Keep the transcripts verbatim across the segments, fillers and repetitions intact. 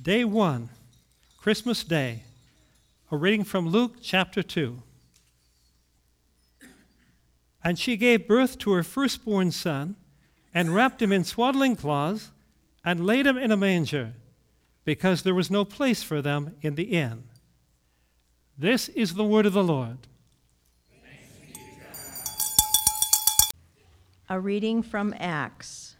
Day one, Christmas Day, a reading from Luke chapter two. And she gave birth to her firstborn son, and wrapped him in swaddling cloths, and laid him in a manger, because there was no place for them in the inn. This is the word of the Lord. A reading from Acts.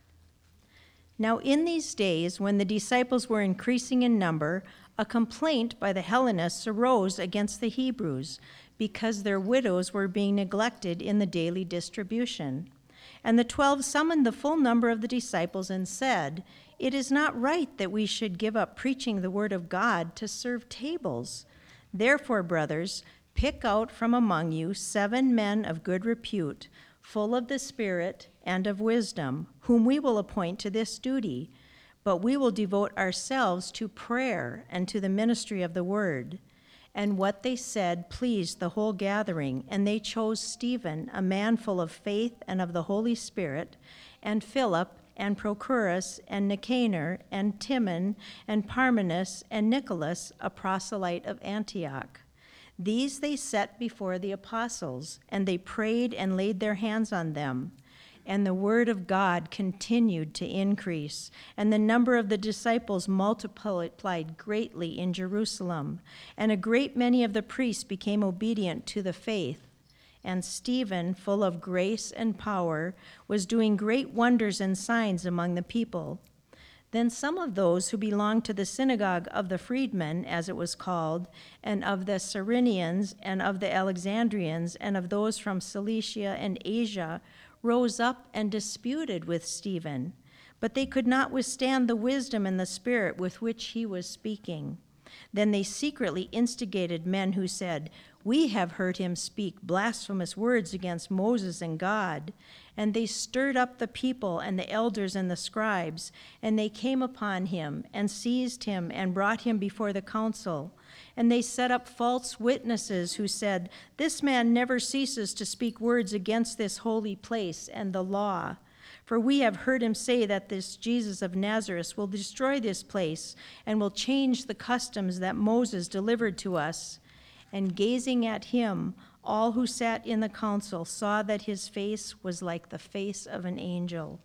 Now in these days, when the disciples were increasing in number, a complaint by the Hellenists arose against the Hebrews, because their widows were being neglected in the daily distribution. And the twelve summoned the full number of the disciples and said, "It is not right that we should give up preaching the word of God to serve tables. Therefore, brothers, pick out from among you seven men of good repute, full of the Spirit and of wisdom, whom we will appoint to this duty. But we will devote ourselves to prayer and to the ministry of the word." And what they said pleased the whole gathering, and they chose Stephen, a man full of faith and of the Holy Spirit, and Philip, and Prochorus, and Nicanor, and Timon, and Parmenas, and Nicholas, a proselyte of Antioch. These they set before the apostles, and they prayed and laid their hands on them. And the word of God continued to increase, and the number of the disciples multiplied greatly in Jerusalem. And a great many of the priests became obedient to the faith. And Stephen, full of grace and power, was doing great wonders and signs among the people. Then some of those who belonged to the synagogue of the freedmen, as it was called, and of the Cyrenians, and of the Alexandrians, and of those from Cilicia and Asia, rose up and disputed with Stephen, but they could not withstand the wisdom and the spirit with which he was speaking. Then they secretly instigated men who said, "We have heard him speak blasphemous words against Moses and God." And they stirred up the people and the elders and the scribes, and they came upon him and seized him and brought him before the council. And they set up false witnesses who said, "This man never ceases to speak words against this holy place and the law. For we have heard him say that this Jesus of Nazareth will destroy this place and will change the customs that Moses delivered to us." And gazing at him, all who sat in the council saw that his face was like the face of an angel.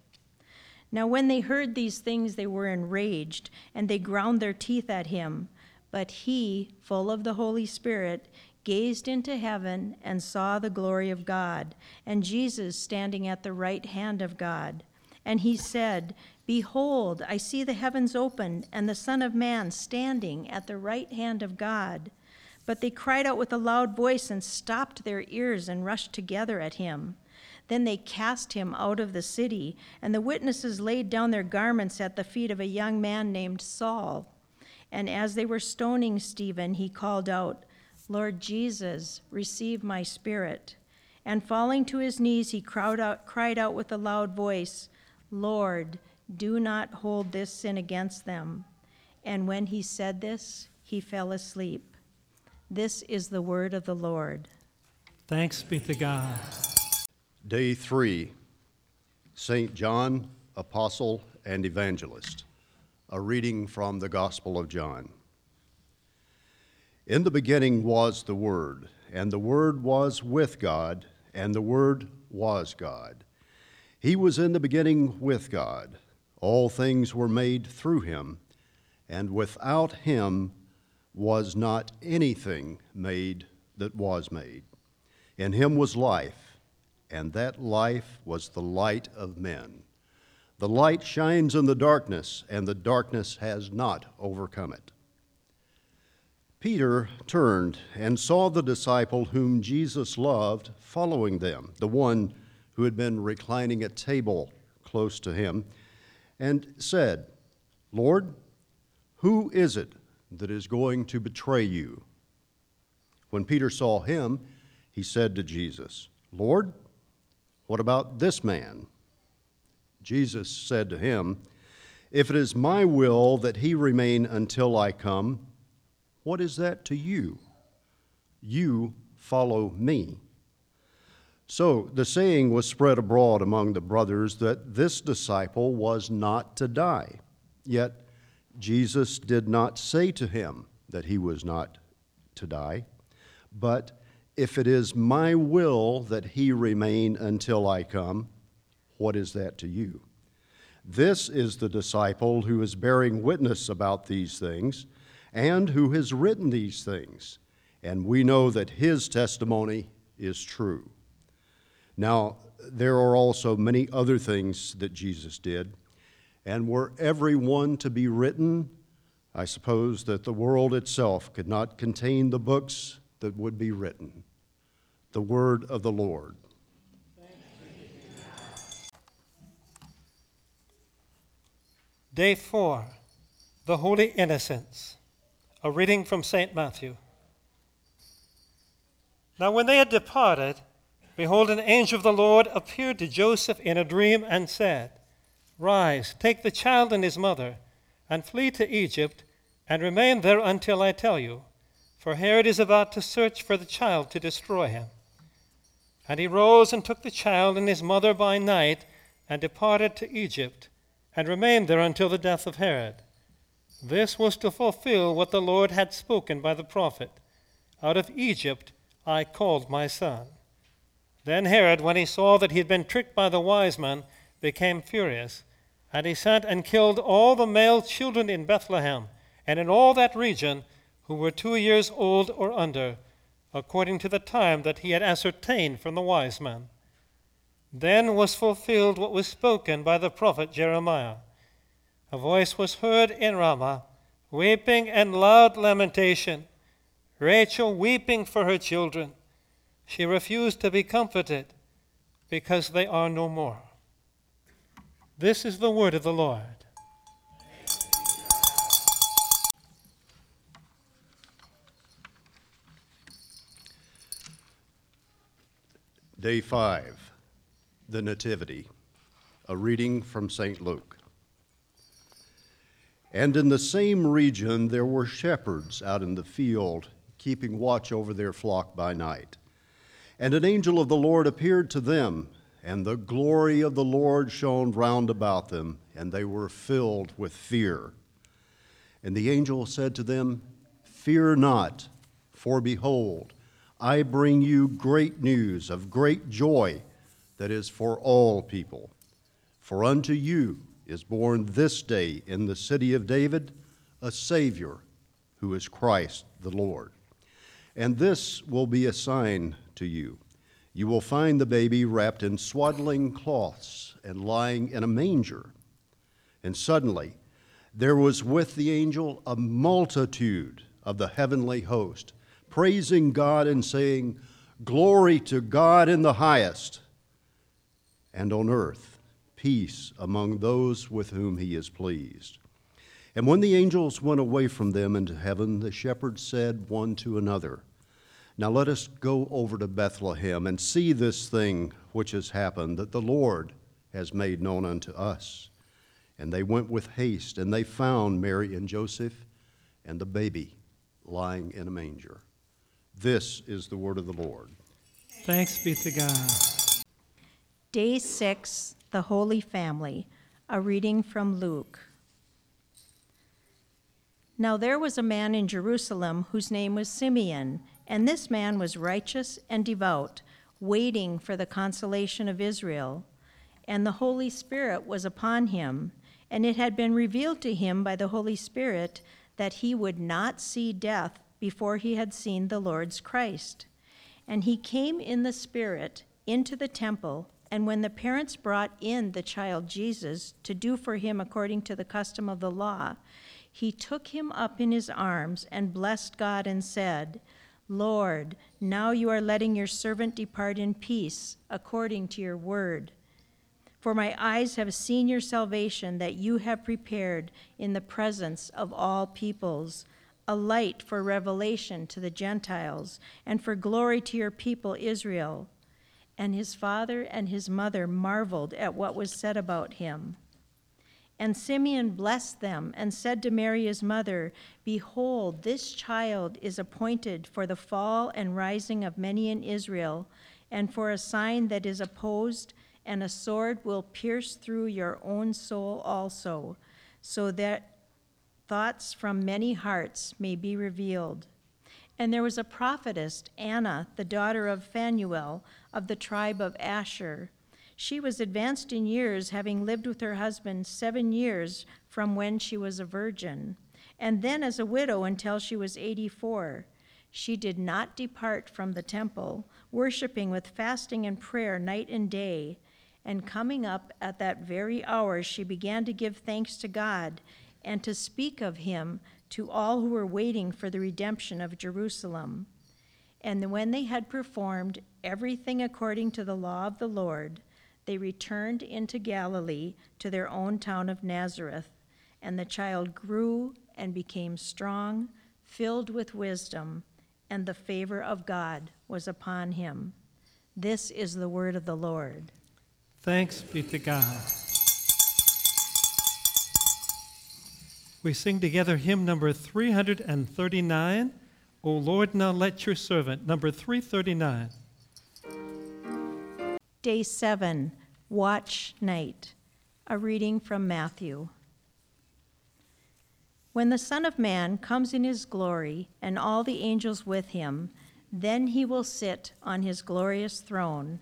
Now when they heard these things, they were enraged, and they ground their teeth at him. But he, full of the Holy Spirit, gazed into heaven and saw the glory of God, and Jesus standing at the right hand of God. And he said, "Behold, I see the heavens opened, and the Son of Man standing at the right hand of God." But they cried out with a loud voice and stopped their ears and rushed together at him. Then they cast him out of the city, and the witnesses laid down their garments at the feet of a young man named Saul. And as they were stoning Stephen, he called out, "Lord Jesus, receive my spirit." And falling to his knees, he cried out, cried out with a loud voice, "Lord, do not hold this sin against them." And when he said this, he fell asleep. This is the word of the Lord. Thanks be to God. Day three, Saint John, Apostle and Evangelist. A reading from the Gospel of John. In the beginning was the Word, and the Word was with God, and the Word was God. He was in the beginning with God. All things were made through him, and without him was not anything made that was made. In him was life, and that life was the light of men. The light shines in the darkness, and the darkness has not overcome it. Peter turned and saw the disciple whom Jesus loved following them, the one who had been reclining at table close to him, and said, "Lord, who is it that is going to betray you?" When Peter saw him, he said to Jesus, "Lord, what about this man?" Jesus said to him, "If it is my will that he remain until I come, what is that to you? You follow me." So the saying was spread abroad among the brothers that this disciple was not to die. Yet Jesus did not say to him that he was not to die, but if it is my will that he remain until I come, what is that to you? This is the disciple who is bearing witness about these things and who has written these things, and we know that his testimony is true. Now, there are also many other things that Jesus did, and were every one to be written, I suppose that the world itself could not contain the books that would be written. The word of the Lord. Day four, the Holy Innocents. A reading from Saint Matthew. Now when they had departed, behold, an angel of the Lord appeared to Joseph in a dream and said, Rise, take the child and his mother, and flee to Egypt, and remain there until I tell you, for Herod is about to search for the child to destroy him. And he rose and took the child and his mother by night, and departed to Egypt, and remained there until the death of Herod. This was to fulfill what the Lord had spoken by the prophet, Out of Egypt I called my son. Then Herod, when he saw that he had been tricked by the wise men, became furious, and he sent and killed all the male children in Bethlehem and in all that region who were two years old or under, according to the time that he had ascertained from the wise men. Then was fulfilled what was spoken by the prophet Jeremiah. A voice was heard in Ramah, weeping and loud lamentation, Rachel weeping for her children. She refused to be comforted, because they are no more. This is the word of the Lord. Day five, the Nativity, a reading from Saint Luke. And in the same region there were shepherds out in the field, keeping watch over their flock by night. And an angel of the Lord appeared to them, and the glory of the Lord shone round about them, and they were filled with fear. And the angel said to them, Fear not, for behold, I bring you great news of great joy that is for all people. For unto you is born this day in the city of David a Savior, who is Christ the Lord. And this will be a sign to you. You will find the baby wrapped in swaddling cloths and lying in a manger. And suddenly there was with the angel a multitude of the heavenly host, praising God and saying, Glory to God in the highest, and on earth peace among those with whom he is pleased. And when the angels went away from them into heaven, the shepherds said one to another, Now let us go over to Bethlehem and see this thing which has happened, that the Lord has made known unto us. And they went with haste, and they found Mary and Joseph and the baby lying in a manger. This is the word of the Lord. Thanks be to God. Day six, the Holy Family, a reading from Luke. Now there was a man in Jerusalem whose name was Simeon, and this man was righteous and devout, waiting for the consolation of Israel. And the Holy Spirit was upon him, and it had been revealed to him by the Holy Spirit that he would not see death before he had seen the Lord's Christ. And he came in the Spirit into the temple, and when the parents brought in the child Jesus to do for him according to the custom of the law, he took him up in his arms and blessed God and said, Lord, now you are letting your servant depart in peace according to your word. For my eyes have seen your salvation that you have prepared in the presence of all peoples, a light for revelation to the Gentiles, and for glory to your people Israel. And his father and his mother marveled at what was said about him. And Simeon blessed them and said to Mary his mother, Behold, this child is appointed for the fall and rising of many in Israel, and for a sign that is opposed, and a sword will pierce through your own soul also, so that thoughts from many hearts may be revealed. And there was a prophetess, Anna, the daughter of Phanuel, of the tribe of Asher. She was advanced in years, having lived with her husband seven years from when she was a virgin, and then as a widow until she was eighty-four. She did not depart from the temple, worshiping with fasting and prayer night and day. And coming up at that very hour, she began to give thanks to God and to speak of him to all who were waiting for the redemption of Jerusalem. And when they had performed everything according to the law of the Lord, they returned into Galilee to their own town of Nazareth. And the child grew and became strong, filled with wisdom, and the favor of God was upon him. This is the word of the Lord. Thanks be to God. We sing together hymn number three thirty-nine, O Lord, now let your servant, number three thirty-nine. Day seven, Watch Night. A reading from Matthew. When the Son of Man comes in his glory and all the angels with him, then he will sit on his glorious throne.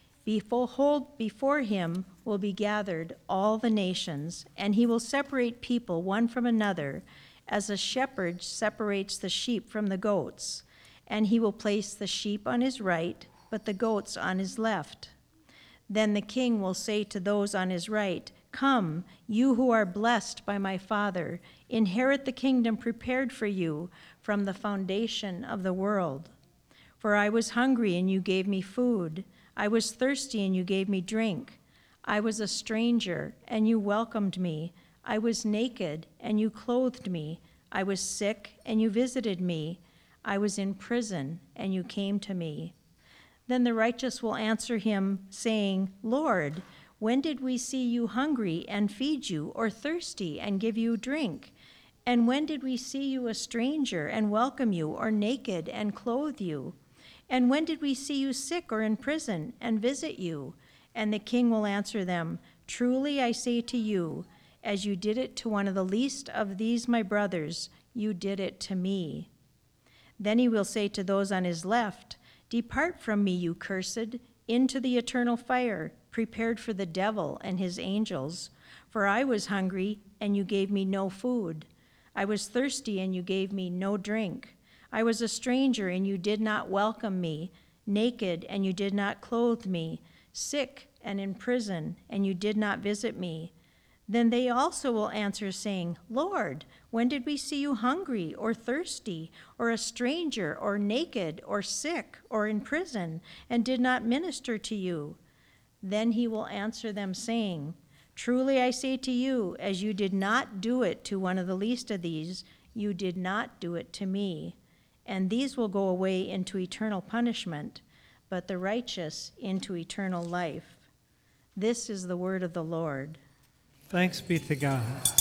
Behold, before him will be gathered all the nations, and he will separate people one from another, as a shepherd separates the sheep from the goats. And he will place the sheep on his right, but the goats on his left. Then the king will say to those on his right, Come, you who are blessed by my Father, inherit the kingdom prepared for you from the foundation of the world. For I was hungry, and you gave me food. I was thirsty, and you gave me drink. I was a stranger, and you welcomed me. I was naked, and you clothed me. I was sick, and you visited me. I was in prison, and you came to me. Then the righteous will answer him, saying, Lord, when did we see you hungry and feed you, or thirsty and give you drink? And when did we see you a stranger and welcome you, or naked and clothe you? And when did we see you sick or in prison and visit you? And the king will answer them, Truly I say to you, as you did it to one of the least of these my brothers, you did it to me. Then he will say to those on his left, Depart from me, you cursed, into the eternal fire, prepared for the devil and his angels. For I was hungry, and you gave me no food. I was thirsty, and you gave me no drink. I was a stranger, and you did not welcome me, naked, and you did not clothe me, sick and in prison, and you did not visit me. Then they also will answer, saying, Lord, when did we see you hungry or thirsty, or a stranger, or naked, or sick, or in prison, and did not minister to you? Then he will answer them, saying, Truly I say to you, as you did not do it to one of the least of these, you did not do it to me. And these will go away into eternal punishment, but the righteous into eternal life. This is the word of the Lord. Thanks be to God.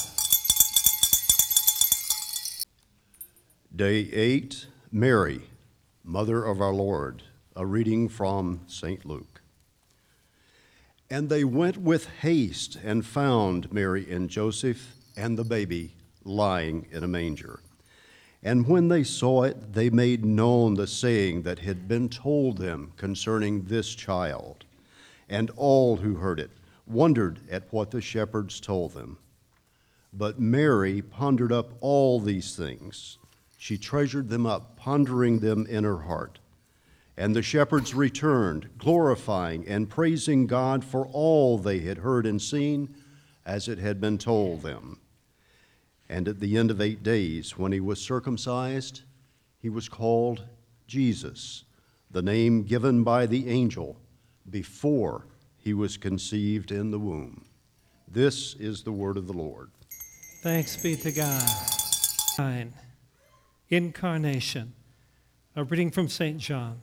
Day eight, Mary, Mother of our Lord, a reading from Saint Luke. And they went with haste and found Mary and Joseph and the baby lying in a manger. And when they saw it, they made known the saying that had been told them concerning this child. And all who heard it wondered at what the shepherds told them. But Mary pondered up all these things. She treasured them up, pondering them in her heart. And the shepherds returned, glorifying and praising God for all they had heard and seen, as it had been told them. And at the end of eight days, when he was circumcised, he was called Jesus, the name given by the angel before he was conceived in the womb. This is the word of the Lord. Thanks be to God. Nine. Incarnation. A reading from Saint John.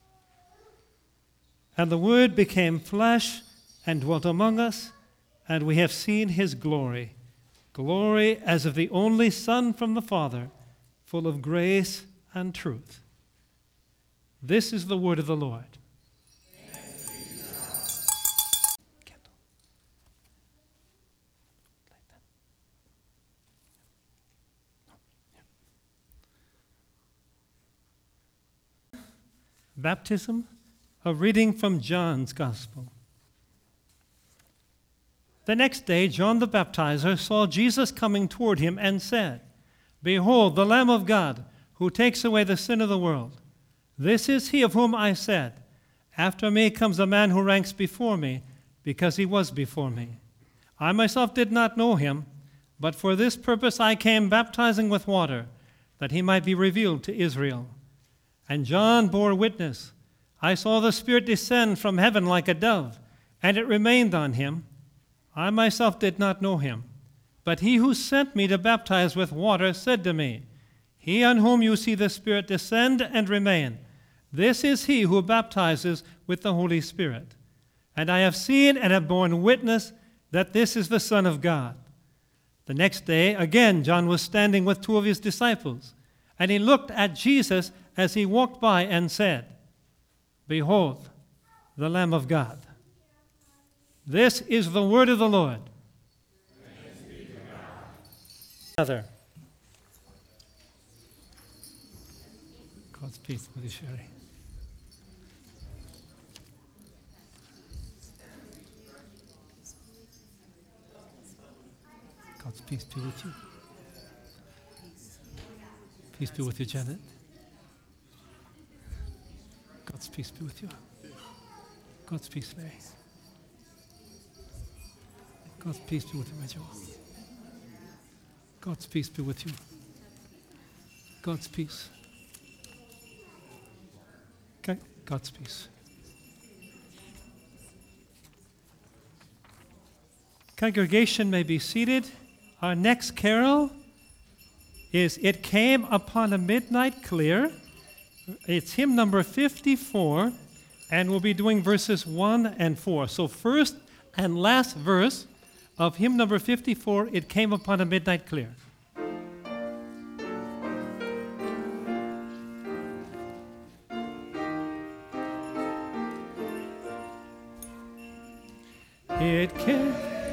And the Word became flesh and dwelt among us, and we have seen his glory, glory as of the only Son from the Father, full of grace and truth. This is the word of the Lord. Baptism, a reading from John's Gospel. The next day, John the Baptizer saw Jesus coming toward him and said, "Behold, the Lamb of God, who takes away the sin of the world. This is he of whom I said, after me comes a man who ranks before me, because he was before me. I myself did not know him, but for this purpose I came baptizing with water, that he might be revealed to Israel." And John bore witness, "I saw the Spirit descend from heaven like a dove, and it remained on him. I myself did not know him, but he who sent me to baptize with water said to me, 'He on whom you see the Spirit descend and remain, this is he who baptizes with the Holy Spirit.' And I have seen and have borne witness that this is the Son of God." The next day, again, John was standing with two of his disciples, and he looked at Jesus as he walked by and said, "Behold, the Lamb of God." This is the word of the Lord. Thanks be to God. Father, God's peace with you, Sherry. God's peace be with you. Peace be with you, Janet. God's peace be with you. God's peace, Mary. God's peace be with you, Rachel. God's peace be with you. God's peace. Okay, God's peace. Congregation may be seated. Our next carol is "It Came Upon a Midnight Clear." It's hymn number fifty-four, and we'll be doing verses one and four. So first and last verse of hymn number fifty-four, "It Came Upon a Midnight Clear." It came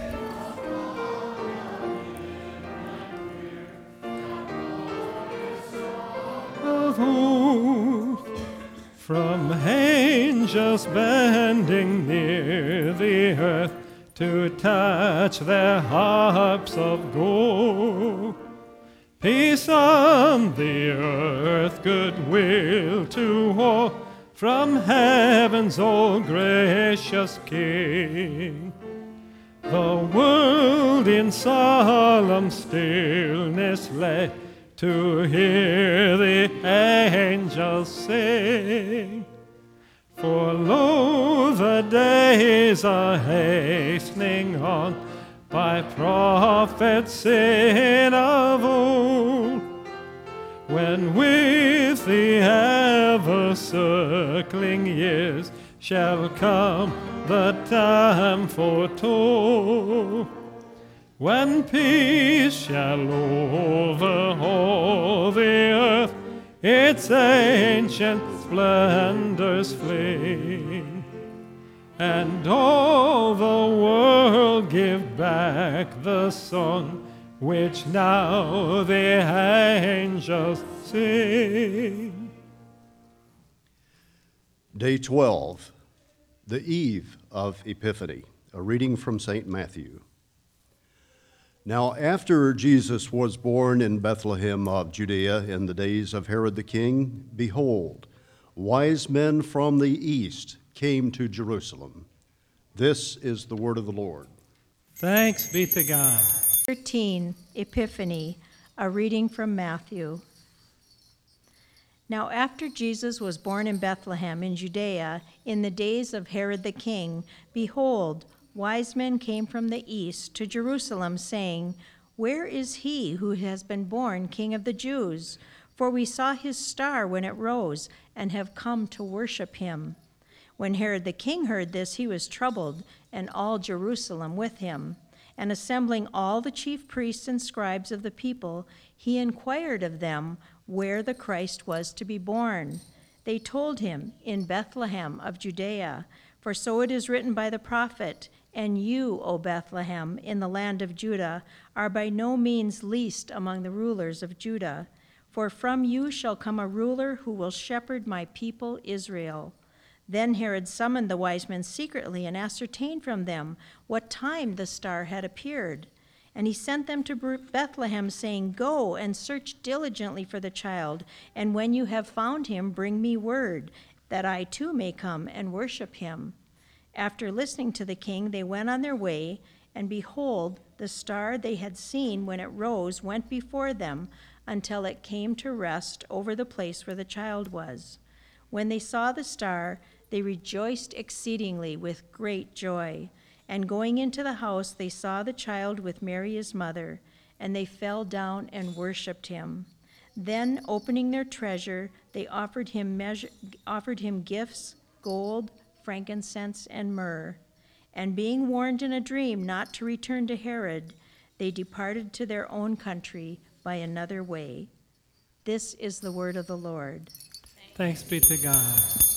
of old, from angels bending near the earth to touch their harps of gold. Peace on the earth, goodwill to all, from heaven's all gracious King. The world in solemn stillness lay to hear the angels sing. For lo, the days are hastening on, by prophets seen of old, when with the ever-circling years shall come the time foretold, when peace shall overhaul the earth, its ancient splendors fling, and all the world give back the song which now the angels sing. Day twelve, the eve of Epiphany, a reading from Saint Matthew. Now after Jesus was born in Bethlehem of Judea in the days of Herod the king, behold, wise men from the east came to Jerusalem. This is the word of the Lord. Thanks be to God. thirteen, Epiphany, a reading from Matthew. Now after Jesus was born in Bethlehem in Judea in the days of Herod the king, behold, wise men came from the east to Jerusalem, saying, "Where is he who has been born King of the Jews? For we saw his star when it rose, and have come to worship him." When Herod the king heard this, he was troubled, and all Jerusalem with him. And assembling all the chief priests and scribes of the people, he inquired of them where the Christ was to be born. They told him, "In Bethlehem of Judea, for so it is written by the prophet, 'And you, O Bethlehem, in the land of Judah, are by no means least among the rulers of Judah. For from you shall come a ruler who will shepherd my people Israel." Then Herod summoned the wise men secretly and ascertained from them what time the star had appeared. And he sent them to Bethlehem, saying, "Go and search diligently for the child, and when you have found him, bring me word, that I too may come and worship him." After listening to the king, they went on their way, and behold, the star they had seen when it rose went before them until it came to rest over the place where the child was. When they saw the star, they rejoiced exceedingly with great joy. And going into the house, they saw the child with Mary his mother, and they fell down and worshipped him. Then, opening their treasure, they offered him measure, offered him gifts, gold, frankincense, and myrrh. And being warned in a dream not to return to Herod, they departed to their own country by another way. This is the word of the Lord. Thanks be to God.